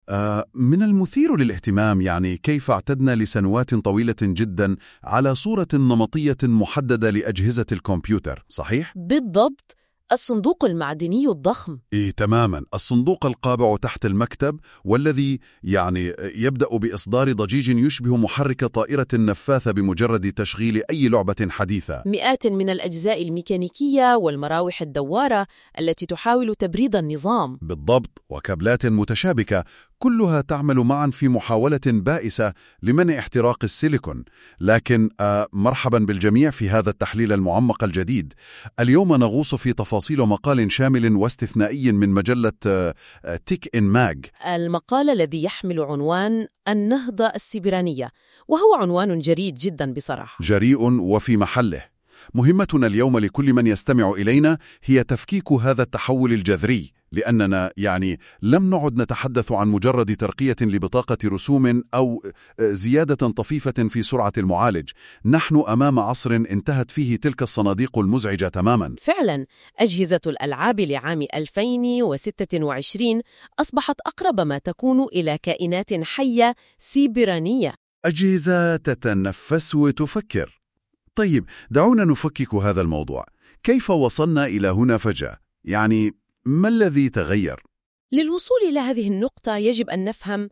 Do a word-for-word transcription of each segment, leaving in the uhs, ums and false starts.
آه، من المثير للاهتمام يعني كيف اعتدنا لسنوات طويلة جدا على صورة نمطية محددة لأجهزة الكمبيوتر، صحيح؟ بالضبط، الصندوق المعدني الضخم. إيه تماما، الصندوق القابع تحت المكتب والذي يعني يبدأ بإصدار ضجيج يشبه محرك طائرة نفاثة بمجرد تشغيل أي لعبة حديثة. مئات من الأجزاء الميكانيكية والمراوح الدوارة التي تحاول تبريد النظام. بالضبط، وكابلات متشابكة كلها تعمل معا في محاولة بائسة لمنع احتراق السيليكون. لكن آه مرحبا بالجميع في هذا التحليل المعمق الجديد. اليوم نغوص في تفاصيل مقال شامل واستثنائي من مجلة آه تيك إن ماج. المقال الذي يحمل عنوان النهضة السيبرانية، وهو عنوان جريء جدا بصراحة. جريء وفي محله. مهمتنا اليوم لكل من يستمع إلينا هي تفكيك هذا التحول الجذري، لأننا يعني لم نعد نتحدث عن مجرد ترقية لبطاقة رسوم أو زيادة طفيفة في سرعة المعالج. نحن أمام عصر انتهت فيه تلك الصناديق المزعجة تماما. فعلا، أجهزة الألعاب لعام ألفين وستة وعشرين أصبحت أقرب ما تكون إلى كائنات حية سيبرانية. أجهزة تتنفس وتفكر. طيب دعونا نفكك هذا الموضوع. كيف وصلنا إلى هنا فجأة؟ يعني ما الذي تغير؟ للوصول إلى هذه النقطة يجب أن نفهم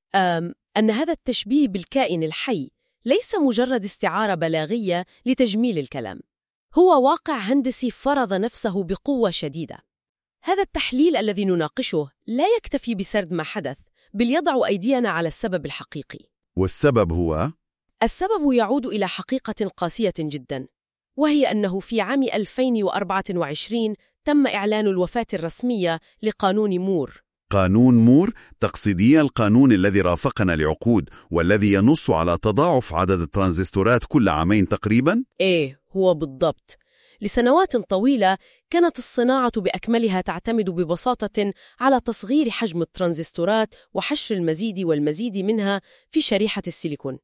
أن هذا التشبيه بالكائن الحي ليس مجرد استعارة بلاغية لتجميل الكلام، هو واقع هندسي فرض نفسه بقوة شديدة. هذا التحليل الذي نناقشه لا يكتفي بسرد ما حدث، بل يضع أيدينا على السبب الحقيقي. والسبب هو؟ السبب يعود إلى حقيقة قاسية جدا، وهي أنه في عام ألفين وأربعة وعشرين تم إعلان الوفاة الرسمية لقانون مور. قانون مور؟ تقصدي القانون الذي رافقنا لعقود والذي ينص على تضاعف عدد الترانزستورات كل عامين تقريبا؟ إيه هو بالضبط. لسنوات طويلة كانت الصناعة بأكملها تعتمد ببساطة على تصغير حجم الترانزستورات وحشر المزيد والمزيد منها في شريحة السيليكون.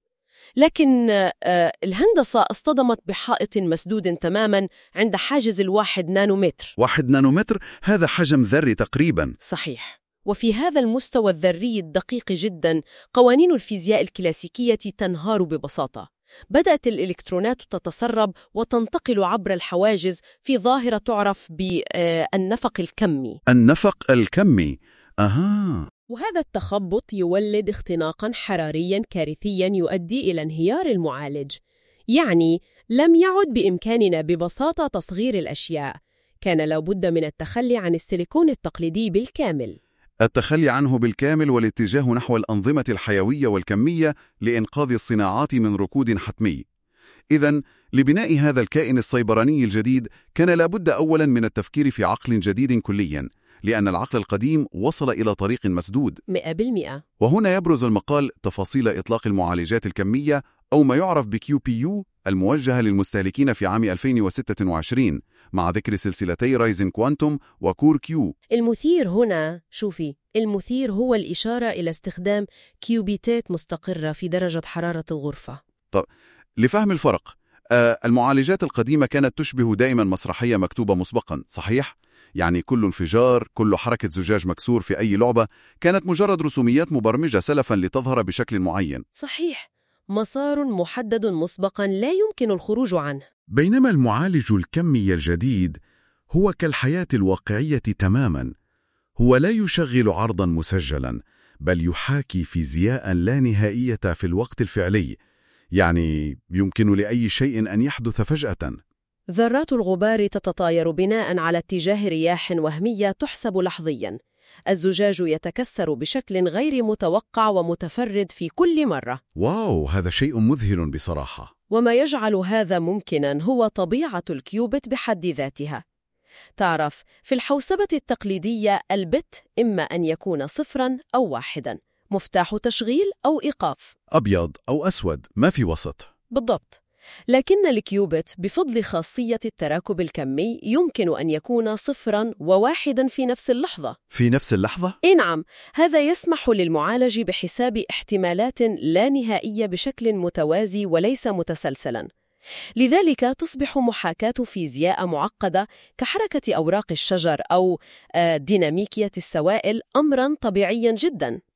لكن الهندسة اصطدمت بحائط مسدود تماما عند حاجز الواحد نانومتر. واحد نانومتر؟ هذا حجم ذري تقريبا. صحيح. وفي هذا المستوى الذري الدقيق جدا قوانين الفيزياء الكلاسيكية تنهار ببساطة. بدأت الإلكترونات تتسرب وتنتقل عبر الحواجز في ظاهرة تعرف بالنفق الكمي. النفق الكمي؟ أها. وهذا التخبط يولد اختناقاً حرارياً كارثياً يؤدي إلى انهيار المعالج. يعني لم يعد بإمكاننا ببساطة تصغير الأشياء، كان لابد من التخلي عن السيليكون التقليدي بالكامل. التخلي عنه بالكامل والاتجاه نحو الأنظمة الحيوية والكمية لإنقاذ الصناعات من ركود حتمي. إذن لبناء هذا الكائن السيبراني الجديد كان لابد أولاً من التفكير في عقل جديد كلياً، لأن العقل القديم وصل إلى طريق مسدود. مئة بالمئة. وهنا يبرز المقال تفاصيل إطلاق المعالجات الكمية أو ما يعرف بكيو بي يو الموجهة للمستهلكين في عام ألفين وستة وعشرين، مع ذكر سلسلتي رايزن كوانتوم وكور كيو. المثير هنا، شوفي، المثير هو الإشارة إلى استخدام كيوبيتات مستقرة في درجة حرارة الغرفة. طب لفهم الفرق، آه المعالجات القديمة كانت تشبه دائما مسرحية مكتوبة مسبقا، صحيح؟ يعني كل انفجار، كل حركة زجاج مكسور في أي لعبة كانت مجرد رسوميات مبرمجة سلفا لتظهر بشكل معين. صحيح، مسار محدد مسبقا لا يمكن الخروج عنه. بينما المعالج الكمي الجديد هو كالحياة الواقعية تماما. هو لا يشغل عرضا مسجلا، بل يحاكي فيزياء لا نهائية في الوقت الفعلي. يعني يمكن لأي شيء أن يحدث فجأة. ذرات الغبار تتطاير بناء على اتجاه رياح وهمية تحسب لحظياً. الزجاج يتكسر بشكل غير متوقع ومتفرد في كل مرة. واو، هذا شيء مذهل بصراحة. وما يجعل هذا ممكناً هو طبيعة الكيوبت بحد ذاتها. تعرف، في الحوسبة التقليدية البت إما أن يكون صفراً أو واحداً، مفتاح تشغيل أو إيقاف، أبيض أو أسود، ما في وسط. بالضبط. لكن الكيوبت بفضل خاصية التراكب الكمي يمكن أن يكون صفراً وواحداً في نفس اللحظة. في نفس اللحظة؟ إيه نعم، هذا يسمح للمعالج بحساب احتمالات لا نهائية بشكل متوازي وليس متسلسلاً. لذلك تصبح محاكاة فيزياء معقدة كحركة أوراق الشجر أو ديناميكية السوائل أمراً طبيعياً جداً.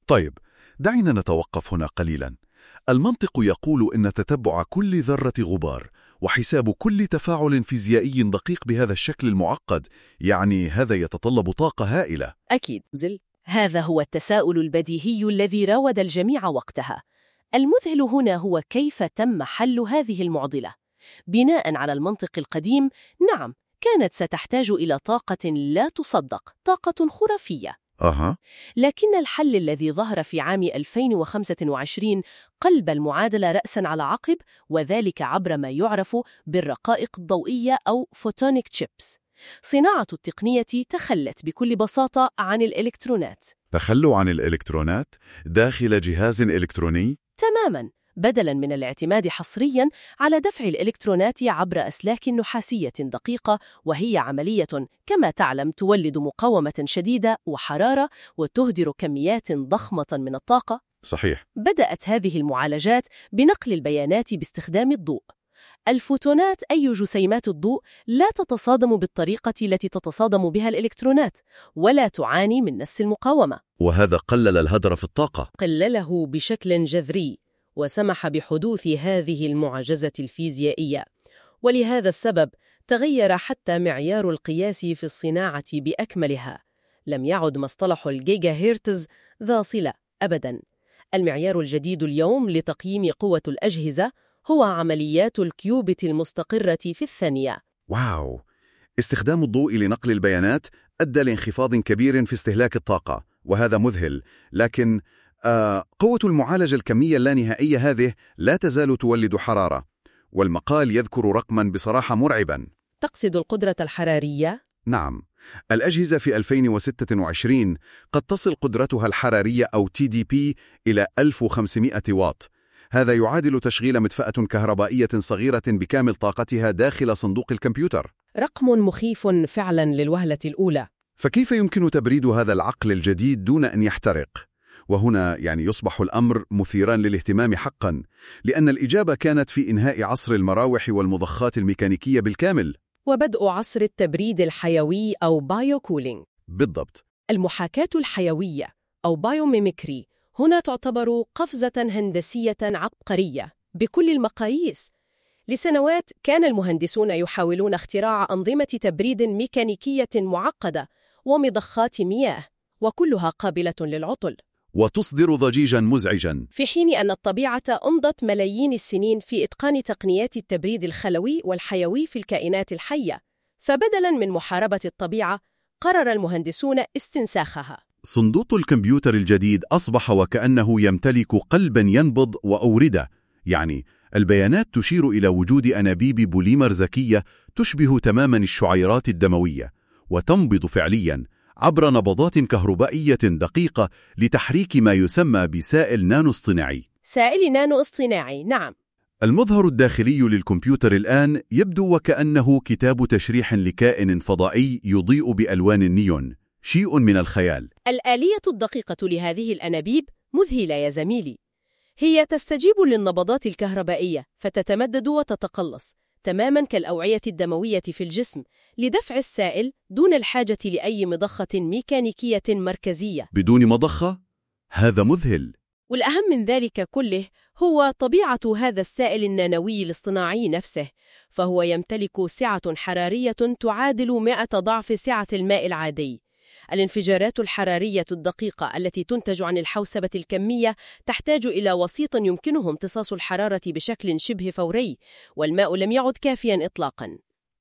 طيب، دعينا نتوقف هنا قليلا. المنطق يقول إن تتبع كل ذرة غبار وحساب كل تفاعل فيزيائي دقيق بهذا الشكل المعقد، يعني هذا يتطلب طاقة هائلة. أكيد زل. هذا هو التساؤل البديهي الذي راود الجميع وقتها. المذهل هنا هو كيف تم حل هذه المعضلة. بناء على المنطق القديم، نعم، كانت ستحتاج إلى طاقة لا تصدق، طاقة خرافية. أها. لكن الحل الذي ظهر في عام ألفين وخمسة وعشرين قلب المعادلة رأساً على عقب، وذلك عبر ما يعرف بالرقائق الضوئية أو فوتونيك تشيبس. صناعة التقنية تخلت بكل بساطة عن الإلكترونات. تخلوا عن الإلكترونات داخل جهاز إلكتروني؟ تماماً. بدلاً من الاعتماد حصرياً على دفع الإلكترونات عبر أسلاك نحاسية دقيقة، وهي عملية كما تعلم تولد مقاومة شديدة وحرارة وتهدر كميات ضخمة من الطاقة. صحيح. بدأت هذه المعالجات بنقل البيانات باستخدام الضوء. الفوتونات أي جسيمات الضوء لا تتصادم بالطريقة التي تتصادم بها الإلكترونات، ولا تعاني من نفس المقاومة. وهذا قلل الهدر في الطاقة. قلله بشكل جذري، وسمح بحدوث هذه المعجزة الفيزيائية. ولهذا السبب تغير حتى معيار القياس في الصناعة بأكملها. لم يعد مصطلح الجيجا هيرتز ذا صلة أبداً. المعيار الجديد اليوم لتقييم قوة الأجهزة هو عمليات الكيوبت المستقرة في الثانية. واو! استخدام الضوء لنقل البيانات أدى لانخفاض كبير في استهلاك الطاقة، وهذا مذهل. لكن آه قوة المعالجة الكمية اللانهائية هذه لا تزال تولد حرارة، والمقال يذكر رقماً بصراحة مرعباً. تقصد القدرة الحرارية؟ نعم. الأجهزة في ألفين وستة وعشرين قد تصل قدرتها الحرارية أو تي دي بي إلى ألف وخمسمائة واط. هذا يعادل تشغيل مدفأة كهربائية صغيرة بكامل طاقتها داخل صندوق الكمبيوتر. رقم مخيف فعلا للوهلة الأولى. فكيف يمكن تبريد هذا العقل الجديد دون أن يحترق؟ وهنا يعني يصبح الأمر مثيرا للاهتمام حقا، لأن الإجابة كانت في إنهاء عصر المراوح والمضخات الميكانيكية بالكامل، وبدء عصر التبريد الحيوي أو بايو كولينج. بالضبط. المحاكاة الحيوية أو بايوميميكري هنا تعتبر قفزة هندسية عبقرية بكل المقاييس. لسنوات كان المهندسون يحاولون اختراع أنظمة تبريد ميكانيكية معقدة ومضخات مياه، وكلها قابلة للعطل وتصدر ضجيجاً مزعجاً، في حين أن الطبيعة أمضت ملايين السنين في إتقان تقنيات التبريد الخلوي والحيوي في الكائنات الحية. فبدلاً من محاربة الطبيعة، قرر المهندسون استنساخها. صندوق الكمبيوتر الجديد أصبح وكأنه يمتلك قلباً ينبض وأوردة، يعني البيانات تشير إلى وجود أنابيب بوليمر ذكية تشبه تماماً الشعيرات الدموية، وتنبض فعلياً عبر نبضات كهربائية دقيقة لتحريك ما يسمى بسائل نانو اصطناعي. سائل نانو اصطناعي، نعم. المظهر الداخلي للكمبيوتر الآن يبدو وكأنه كتاب تشريح لكائن فضائي يضيء بألوان النيون، شيء من الخيال. الآلية الدقيقة لهذه الأنابيب مذهلة يا زميلي. هي تستجيب للنبضات الكهربائية فتتمدد وتتقلص تماماً كالأوعية الدموية في الجسم لدفع السائل دون الحاجة لأي مضخة ميكانيكية مركزية. بدون مضخة؟ هذا مذهل. والأهم من ذلك كله هو طبيعة هذا السائل النانوي الاصطناعي نفسه، فهو يمتلك سعة حرارية تعادل مئة ضعف سعة الماء العادي. الانفجارات الحرارية الدقيقة التي تنتج عن الحوسبة الكمية تحتاج إلى وسيط يمكنه امتصاص الحرارة بشكل شبه فوري، والماء لم يعد كافياً إطلاقاً.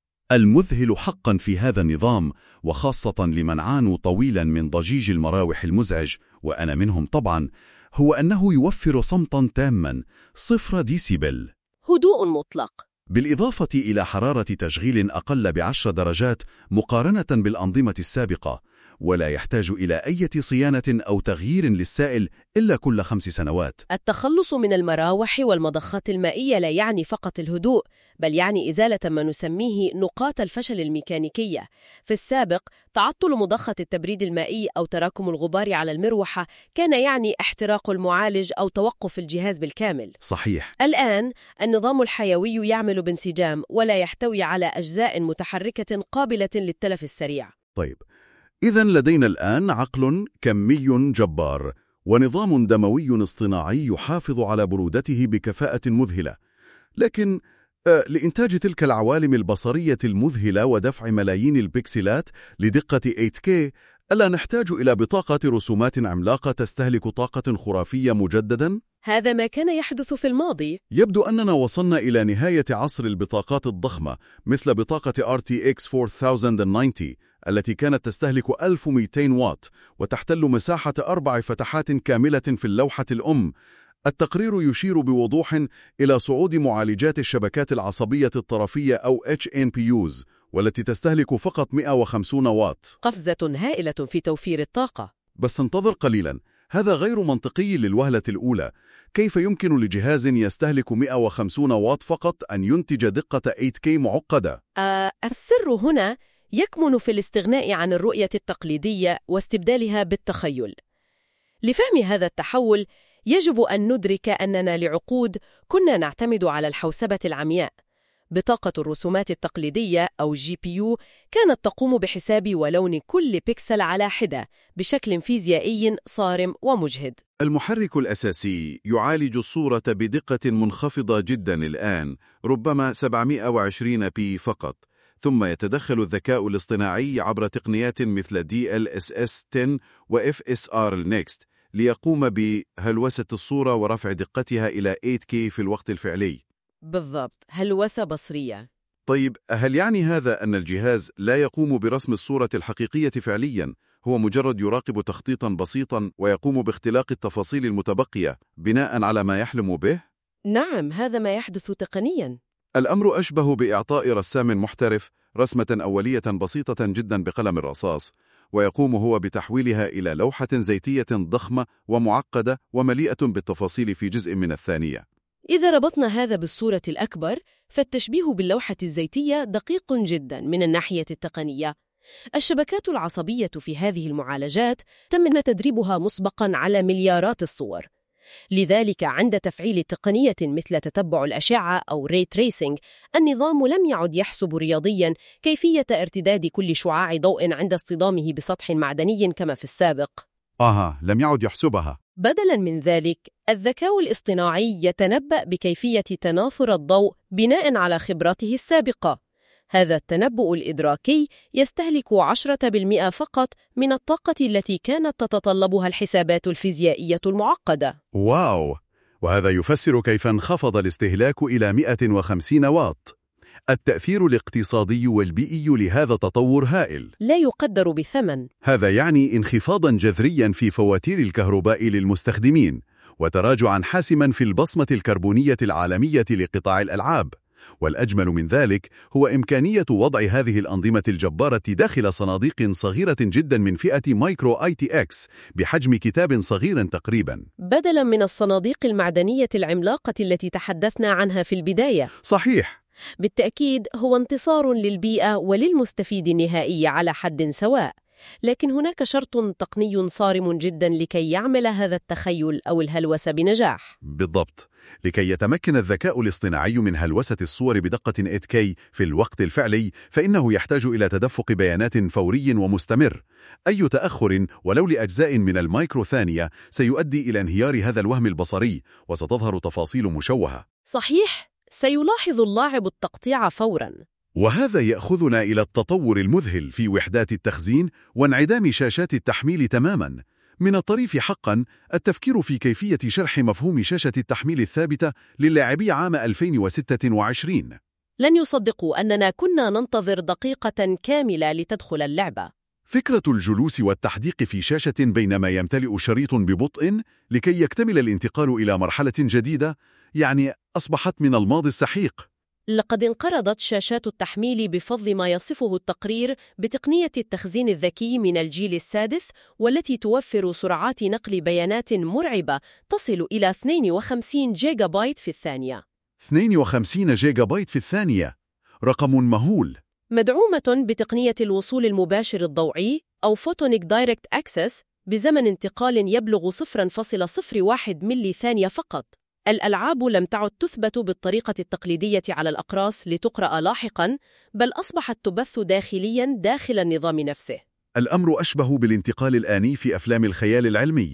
المذهل حقاً في هذا النظام، وخاصة لمن عانوا طويلاً من ضجيج المراوح المزعج، وأنا منهم طبعاً، هو أنه يوفر صمتاً تاماً صفر ديسيبل، هدوء مطلق، بالإضافة إلى حرارة تشغيل أقل بعشر درجات مقارنة بالأنظمة السابقة، ولا يحتاج إلى أي صيانة أو تغيير للسائل إلا كل خمس سنوات. التخلص من المراوح والمضخات المائية لا يعني فقط الهدوء، بل يعني إزالة ما نسميه نقاط الفشل الميكانيكية. في السابق، تعطل مضخة التبريد المائي أو تراكم الغبار على المروحة كان يعني احتراق المعالج أو توقف الجهاز بالكامل. صحيح. الآن، النظام الحيوي يعمل بانسجام ولا يحتوي على أجزاء متحركة قابلة للتلف السريع. طيب، إذن لدينا الآن عقل كمي جبار، ونظام دموي اصطناعي يحافظ على برودته بكفاءة مذهلة. لكن آه لإنتاج تلك العوالم البصرية المذهلة ودفع ملايين البكسلات لدقة ثمانية كيه، ألا نحتاج إلى بطاقة رسومات عملاقة تستهلك طاقة خرافية مجدداً؟ هذا ما كان يحدث في الماضي. يبدو أننا وصلنا إلى نهاية عصر البطاقات الضخمة مثل بطاقة آر تي إكس أربعة آلاف وتسعين التي كانت تستهلك ألف ومئتين واط وتحتل مساحة أربع فتحات كاملة في اللوحة الأم. التقرير يشير بوضوح إلى صعود معالجات الشبكات العصبية الطرفية أو إتش إن بي يوز والتي تستهلك فقط مئة وخمسين واط. قفزة هائلة في توفير الطاقة. بس انتظر قليلاً، هذا غير منطقي للوهلة الأولى. كيف يمكن لجهاز يستهلك مئة وخمسين واط فقط أن ينتج دقة ثمانية كيه معقدة؟ آه السر هنا يكمن في الاستغناء عن الرؤية التقليدية واستبدالها بالتخيل. لفهم هذا التحول يجب أن ندرك أننا لعقود كنا نعتمد على الحوسبة العمياء. بطاقة الرسومات التقليدية أو جي بي يو كانت تقوم بحساب ولون كل بيكسل على حدة بشكل فيزيائي صارم ومجهد. المحرك الأساسي يعالج الصورة بدقة منخفضة جدا الآن، ربما سبعمئة وعشرين بي فقط، ثم يتدخل الذكاء الاصطناعي عبر تقنيات مثل دي إل إس إس عشرة و إف إس آر Next ليقوم بهلوسة الصورة ورفع دقتها إلى ثمانية كيه في الوقت الفعلي. بالضبط، هلوسة بصرية. طيب، هل يعني هذا أن الجهاز لا يقوم برسم الصورة الحقيقية فعلياً؟ هو مجرد يراقب تخطيطاً بسيطاً ويقوم باختلاق التفاصيل المتبقية بناء على ما يحلم به؟ نعم، هذا ما يحدث تقنياً. الأمر أشبه بإعطاء رسام محترف رسمة أولية بسيطة جداً بقلم الرصاص، ويقوم هو بتحويلها إلى لوحة زيتية ضخمة ومعقدة ومليئة بالتفاصيل في جزء من الثانية. إذا ربطنا هذا بالصورة الأكبر، فالتشبيه باللوحة الزيتية دقيق جداً من الناحية التقنية. الشبكات العصبية في هذه المعالجات تم تدريبها مسبقاً على مليارات الصور. لذلك عند تفعيل تقنية مثل تتبع الأشعة أو ري تريسينج، النظام لم يعد يحسب رياضياً كيفية ارتداد كل شعاع ضوء عند اصطدامه بسطح معدني كما في السابق. آها، لم يعد يحسبها. بدلاً من ذلك، الذكاء الاصطناعي يتنبأ بكيفية تناثر الضوء بناء على خبراته السابقة. هذا التنبؤ الإدراكي يستهلك عشرة بالمئة فقط من الطاقة التي كانت تتطلبها الحسابات الفيزيائية المعقدة. واو! وهذا يفسر كيف انخفض الاستهلاك إلى مئة وخمسين واط. التأثير الاقتصادي والبيئي لهذا التطور هائل، لا يقدر بثمن. هذا يعني انخفاضاً جذرياً في فواتير الكهرباء للمستخدمين، وتراجعاً حاسماً في البصمة الكربونية العالمية لقطاع الألعاب. والأجمل من ذلك هو إمكانية وضع هذه الأنظمة الجبارة داخل صناديق صغيرة جدا من فئة مايكرو آي تي إكس بحجم كتاب صغير تقريبا، بدلا من الصناديق المعدنية العملاقة التي تحدثنا عنها في البداية. صحيح. بالتأكيد هو انتصار للبيئة وللمستفيد النهائي على حد سواء، لكن هناك شرط تقني صارم جدا لكي يعمل هذا التخيل أو الهلوسة بنجاح. بالضبط. لكي يتمكن الذكاء الاصطناعي من هلوسة الصور بدقة ثمانية كيه في الوقت الفعلي، فإنه يحتاج إلى تدفق بيانات فوري ومستمر. أي تأخر ولو لأجزاء من المايكرو ثانية سيؤدي إلى انهيار هذا الوهم البصري، وستظهر تفاصيل مشوهة. صحيح، سيلاحظ اللاعب التقطيع فوراً. وهذا يأخذنا إلى التطور المذهل في وحدات التخزين وانعدام شاشات التحميل تماماً. من الطريف حقاً التفكير في كيفية شرح مفهوم شاشة التحميل الثابتة للاعبي عام ألفين وستة وعشرين. لن يصدقوا أننا كنا ننتظر دقيقة كاملة لتدخل اللعبة. فكرة الجلوس والتحديق في شاشة بينما يمتلئ شريط ببطء لكي يكتمل الانتقال إلى مرحلة جديدة يعني أصبحت من الماضي السحيق. لقد انقرضت شاشات التحميل بفضل ما يصفه التقرير بتقنية التخزين الذكي من الجيل السادس، والتي توفر سرعات نقل بيانات مرعبة تصل إلى اثنين وخمسين جيجا بايت في الثانية. اثنين وخمسين جيجا بايت في الثانية، رقم مهول. مدعومة بتقنية الوصول المباشر الضوئي أو فوتونيك دايركت أكسس بزمن انتقال يبلغ صفر فاصلة صفر واحد ملي ثانية فقط. الألعاب لم تعد تثبت بالطريقة التقليدية على الأقراص لتقرأ لاحقاً، بل أصبحت تبث داخلياً داخل النظام نفسه. الأمر أشبه بالانتقال الآني في أفلام الخيال العلمي.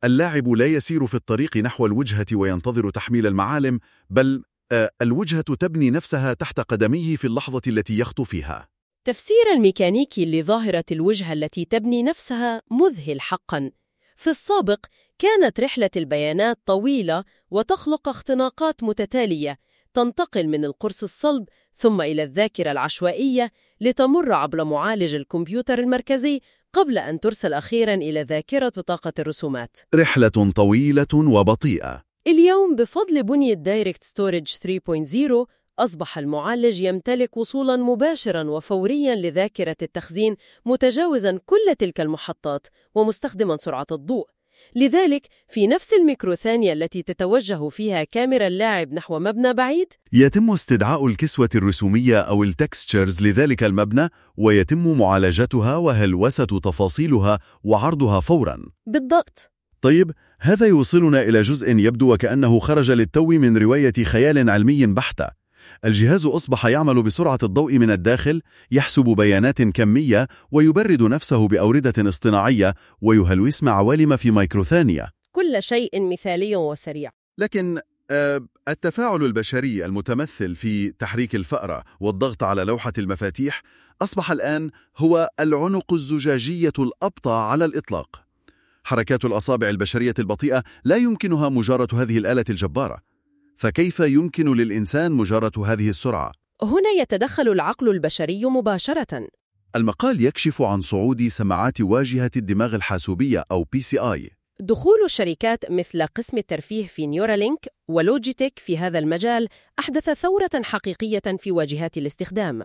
اللاعب لا يسير في الطريق نحو الوجهة وينتظر تحميل المعالم، بل آه الوجهة تبني نفسها تحت قدميه في اللحظة التي يخطو فيها. تفسير الميكانيكي لظاهرة الوجهة التي تبني نفسها مذهل حقاً. في السابق كانت رحلة البيانات طويلة وتخلق اختناقات متتالية تنتقل من القرص الصلب ثم إلى الذاكرة العشوائية لتمر عبر معالج الكمبيوتر المركزي قبل أن ترسل أخيراً إلى ذاكرة بطاقة الرسومات. رحلة طويلة وبطيئة. اليوم بفضل بنية دايركت ستورج ثلاثة نقطة صفر أصبح المعالج يمتلك وصولاً مباشراً وفورياً لذاكرة التخزين متجاوزاً كل تلك المحطات ومستخدماً سرعة الضوء. لذلك في نفس الميكروثانية التي تتوجه فيها كاميرا اللاعب نحو مبنى بعيد، يتم استدعاء الكسوة الرسومية أو التكستشرز لذلك المبنى ويتم معالجتها وهلوسة تفاصيلها وعرضها فوراً. بالضبط. طيب، هذا يوصلنا إلى جزء يبدو وكأنه خرج للتو من رواية خيال علمي بحتة. الجهاز أصبح يعمل بسرعة الضوء من الداخل، يحسب بيانات كمية ويبرد نفسه بأوردة اصطناعية ويهلوس عوالم في مايكروثانية. كل شيء مثالي وسريع. لكن آه التفاعل البشري المتمثل في تحريك الفأرة والضغط على لوحة المفاتيح أصبح الآن هو العنق الزجاجية الأبطأ على الإطلاق. حركات الأصابع البشرية البطيئة لا يمكنها مجارة هذه الآلة الجبارة. فكيف يمكن للإنسان مجارة هذه السرعة؟ هنا يتدخل العقل البشري مباشرة. المقال يكشف عن صعود سماعات واجهة الدماغ الحاسوبية أو بي سي آي. دخول الشركات مثل قسم الترفيه في نيورالينك ولوجيتك في هذا المجال أحدث ثورة حقيقية في واجهات الاستخدام.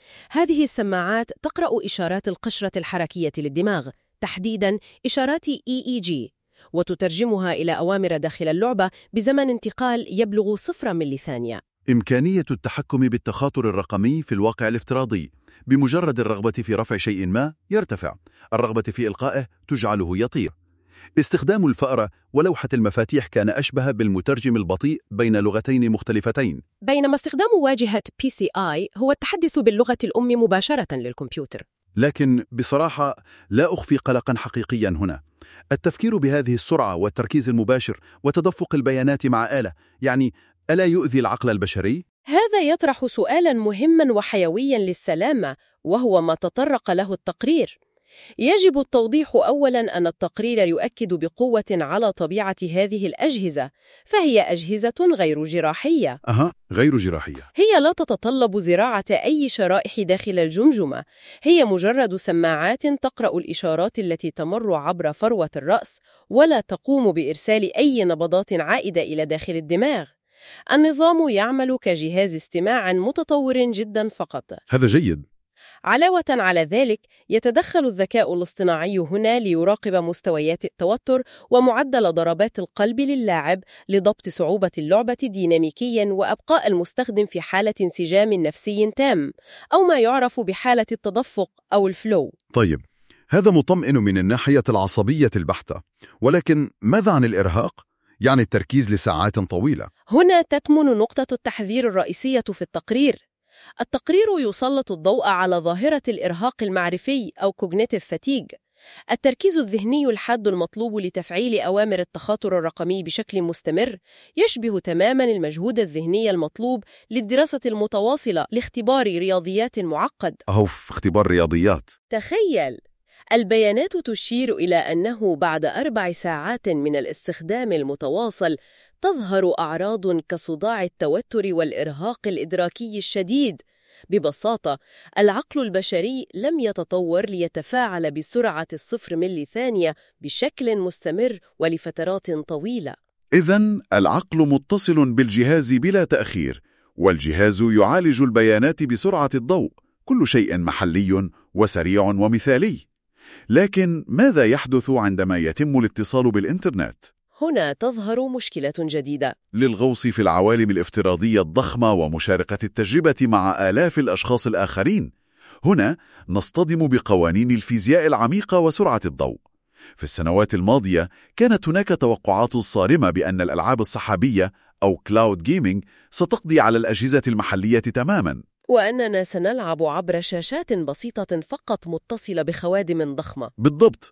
هذه السماعات تقرأ إشارات القشرة الحركية للدماغ، تحديداً إشارات إي إي جي، وتترجمها إلى أوامر داخل اللعبة بزمن انتقال يبلغ صفر ملي ثانية. إمكانية التحكم بالتخاطر الرقمي في الواقع الافتراضي. بمجرد الرغبة في رفع شيء ما يرتفع، الرغبة في إلقائه تجعله يطير. استخدام الفأرة ولوحة المفاتيح كان أشبه بالمترجم البطيء بين لغتين مختلفتين، بينما استخدام واجهة بي سي آي هو التحدث باللغة الأم مباشرة للكمبيوتر. لكن بصراحة لا أخفي قلقاً حقيقياً هنا. التفكير بهذه السرعة والتركيز المباشر وتدفق البيانات مع آلة، يعني ألا يؤذي العقل البشري؟ هذا يطرح سؤالاً مهماً وحيوياً للسلامة، وهو ما تطرق له التقرير. يجب التوضيح أولاً أن التقرير يؤكد بقوة على طبيعة هذه الأجهزة، فهي أجهزة غير جراحية. أها، غير جراحية. هي لا تتطلب زراعة أي شرائح داخل الجمجمة، هي مجرد سماعات تقرأ الإشارات التي تمر عبر فروة الرأس، ولا تقوم بإرسال أي نبضات عائدة إلى داخل الدماغ. النظام يعمل كجهاز استماع متطور جداً فقط. هذا جيد. علاوة على ذلك، يتدخل الذكاء الاصطناعي هنا ليراقب مستويات التوتر ومعدل ضربات القلب للاعب لضبط صعوبة اللعبة ديناميكياً وأبقاء المستخدم في حالة انسجام نفسي تام، أو ما يعرف بحالة التدفق أو الفلو. طيب، هذا مطمئن من الناحية العصبية البحتة، ولكن ماذا عن الإرهاق؟ يعني التركيز لساعات طويلة. هنا تكمن نقطة التحذير الرئيسية في التقرير. التقرير يسلط الضوء على ظاهرة الإرهاق المعرفي أو cognitive fatigue، التركيز الذهني الحاد المطلوب لتفعيل أوامر التخاطر الرقمي بشكل مستمر، يشبه تماماً المجهود الذهني المطلوب للدراسة المتواصلة لاختبار رياضيات معقد. أوف، اختبار رياضيات. تخيل، البيانات تشير إلى أنه بعد أربع ساعات من الاستخدام المتواصل تظهر أعراض كصداع التوتر والإرهاق الإدراكي الشديد. ببساطة، العقل البشري لم يتطور ليتفاعل بسرعة الصفر ملي ثانية بشكل مستمر ولفترات طويلة. إذن العقل متصل بالجهاز بلا تأخير، والجهاز يعالج البيانات بسرعة الضوء، كل شيء محلي وسريع ومثالي. لكن ماذا يحدث عندما يتم الاتصال بالإنترنت؟ هنا تظهر مشكلة جديدة. للغوص في العوالم الافتراضية الضخمة ومشاركة التجربة مع آلاف الأشخاص الآخرين، هنا نصطدم بقوانين الفيزياء العميقة وسرعة الضوء. في السنوات الماضية كانت هناك توقعات صارمة بأن الألعاب الصحابية أو كلاود جيمينج ستقضي على الأجهزة المحلية تماماً، وأننا سنلعب عبر شاشات بسيطة فقط متصلة بخوادم ضخمة. بالضبط.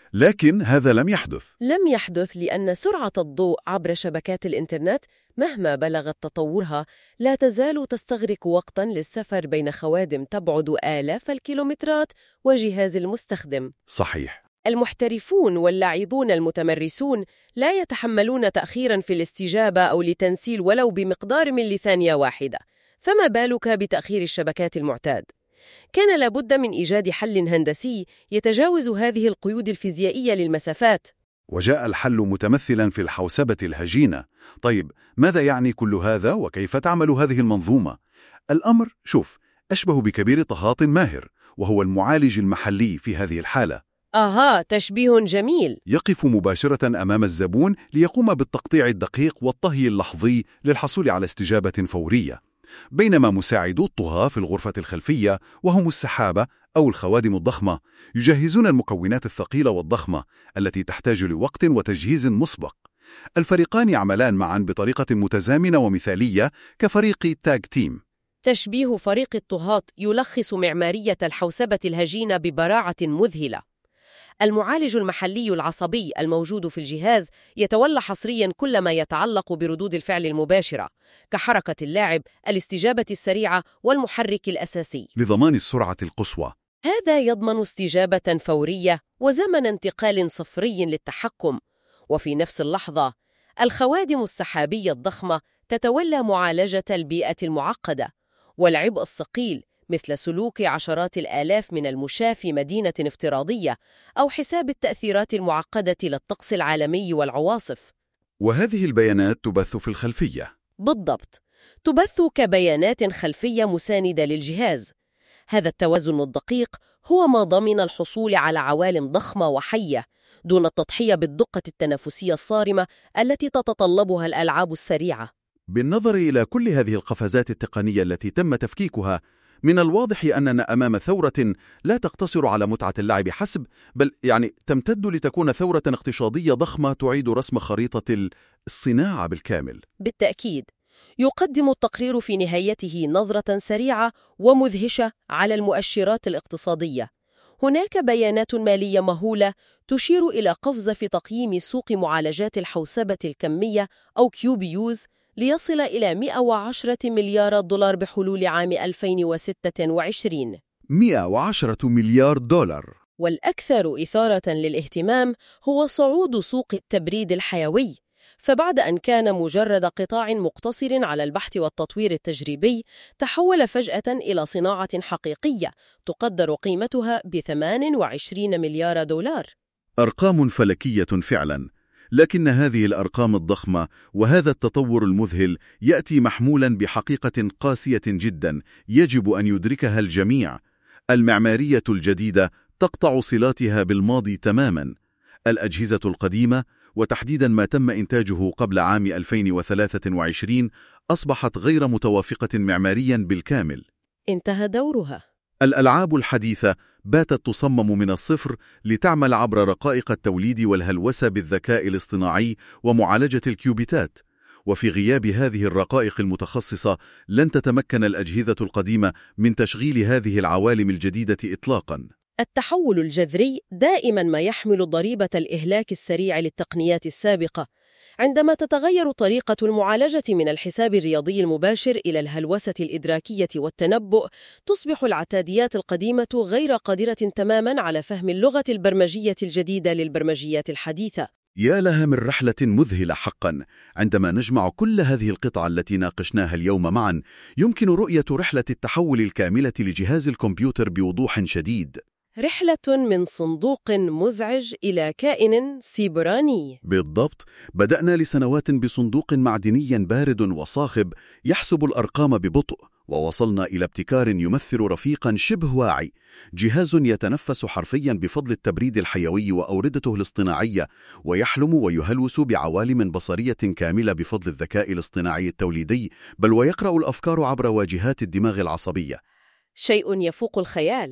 لكن هذا لم يحدث. لم يحدث لأن سرعة الضوء عبر شبكات الإنترنت مهما بلغت تطورها لا تزال تستغرق وقتاً للسفر بين خوادم تبعد آلاف الكيلومترات وجهاز المستخدم. صحيح. المحترفون واللاعبون المتمرسون لا يتحملون تأخيراً في الاستجابة أو لتنسيل ولو بمقدار من لثانية واحدة، فما بالك بتأخير الشبكات المعتاد؟ كان لابد من إيجاد حل هندسي يتجاوز هذه القيود الفيزيائية للمسافات. وجاء الحل متمثلا في الحوسبة الهجينة. طيب، ماذا يعني كل هذا وكيف تعمل هذه المنظومة؟ الأمر شوف أشبه بكبير طهاة ماهر، وهو المعالج المحلي في هذه الحالة. آها، تشبيه جميل. يقف مباشرة أمام الزبون ليقوم بالتقطيع الدقيق والطهي اللحظي للحصول على استجابة فورية، بينما مساعدو الطهاة في الغرفة الخلفية وهم السحابة أو الخوادم الضخمة يجهزون المكونات الثقيلة والضخمة التي تحتاج لوقت وتجهيز مسبق. الفريقان يعملان معا بطريقة متزامنة ومثالية كفريق تاج تيم. تشبيه فريق الطهاة يلخص معمارية الحوسبة الهجينة ببراعة مذهلة. المعالج المحلي العصبي الموجود في الجهاز يتولى حصرياً كل ما يتعلق بردود الفعل المباشرة كحركة اللاعب، الاستجابة السريعة والمحرك الأساسي لضمان السرعة القصوى. هذا يضمن استجابة فورية وزمن انتقال صفري للتحكم. وفي نفس اللحظة الخوادم السحابية الضخمة تتولى معالجة البيئة المعقدة والعبء الثقيل مثل سلوك عشرات الآلاف من المشاة في مدينة افتراضية أو حساب التأثيرات المعقدة للطقس العالمي والعواصف. وهذه البيانات تبث في الخلفية. بالضبط، تبث كبيانات خلفية مساندة للجهاز. هذا التوازن الدقيق هو ما ضمن الحصول على عوالم ضخمة وحية دون التضحية بالدقة التنافسية الصارمة التي تتطلبها الألعاب السريعة. بالنظر إلى كل هذه القفزات التقنية التي تم تفكيكها، من الواضح أننا أمام ثورة لا تقتصر على متعة اللعب حسب، بل يعني تمتد لتكون ثورة اقتصادية ضخمة تعيد رسم خريطة الصناعة بالكامل. بالتأكيد، يقدم التقرير في نهايته نظرة سريعة ومدهشة على المؤشرات الاقتصادية. هناك بيانات مالية مهولة تشير إلى قفزة في تقييم سوق معالجات الحوسبة الكمية أو كيو بي يوز ليصل إلى مئة وعشرة مليار دولار بحلول عام ألفين وستة وعشرين. مئة وعشرة مليار دولار. والأكثر إثارة للاهتمام هو صعود سوق التبريد الحيوي، فبعد أن كان مجرد قطاع مقتصر على البحث والتطوير التجريبي، تحول فجأة إلى صناعة حقيقية تقدر قيمتها بثمان وعشرين مليار دولار. أرقام فلكية فعلا، لكن هذه الأرقام الضخمة وهذا التطور المذهل يأتي محمولا بحقيقة قاسية جدا يجب أن يدركها الجميع. المعمارية الجديدة تقطع صلاتها بالماضي تماما. الأجهزة القديمة وتحديدا ما تم إنتاجه قبل عام ألفين وثلاثة وعشرين أصبحت غير متوافقة معماريا بالكامل. انتهى دورها. الألعاب الحديثة باتت تصمم من الصفر لتعمل عبر رقائق التوليد والهلوسة بالذكاء الاصطناعي ومعالجة الكيوبيتات، وفي غياب هذه الرقائق المتخصصة لن تتمكن الأجهزة القديمة من تشغيل هذه العوالم الجديدة إطلاقاً. التحول الجذري دائماً ما يحمل ضريبة الإهلاك السريع للتقنيات السابقة. عندما تتغير طريقة المعالجة من الحساب الرياضي المباشر إلى الهلوسة الإدراكية والتنبؤ، تصبح العتاديات القديمة غير قادرة تماماً على فهم اللغة البرمجية الجديدة للبرمجيات الحديثة. يا لها من رحلة مذهلة حقاً. عندما نجمع كل هذه القطع التي ناقشناها اليوم معاً، يمكن رؤية رحلة التحول الكاملة لجهاز الكمبيوتر بوضوح شديد. رحلة من صندوق مزعج إلى كائن سيبراني. بالضبط، بدأنا لسنوات بصندوق معدني بارد وصاخب يحسب الأرقام ببطء، ووصلنا إلى ابتكار يمثل رفيقا شبه واعي، جهاز يتنفس حرفيا بفضل التبريد الحيوي وأوردته الاصطناعية، ويحلم ويهلوس بعوالم بصرية كاملة بفضل الذكاء الاصطناعي التوليدي، بل ويقرأ الأفكار عبر واجهات الدماغ العصبية. شيء يفوق الخيال.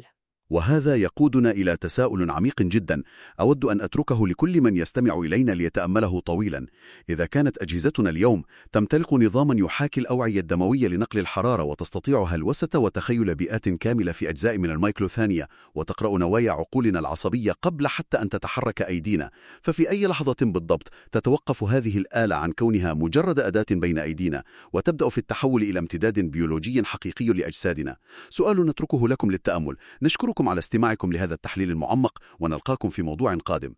وهذا يقودنا إلى تساؤل عميق جدا أود أن أتركه لكل من يستمع إلينا ليتأمله طويلا. إذا كانت أجهزتنا اليوم تمتلك نظاما يحاكي الأوعية الدموية لنقل الحرارة وتستطيع هلوسة وتخيل بيئات كاملة في أجزاء من المايكرو ثانية وتقرأ نوايا عقولنا العصبية قبل حتى أن تتحرك أيدينا، ففي أي لحظة بالضبط تتوقف هذه الآلة عن كونها مجرد أداة بين أيدينا وتبدأ في التحول إلى امتداد بيولوجي حقيقي لأجسادنا؟ سؤال نتركه لكم للتأمل. نشكركم على استماعكم لهذا التحليل المعمق، ونلقاكم في موضوع قادم.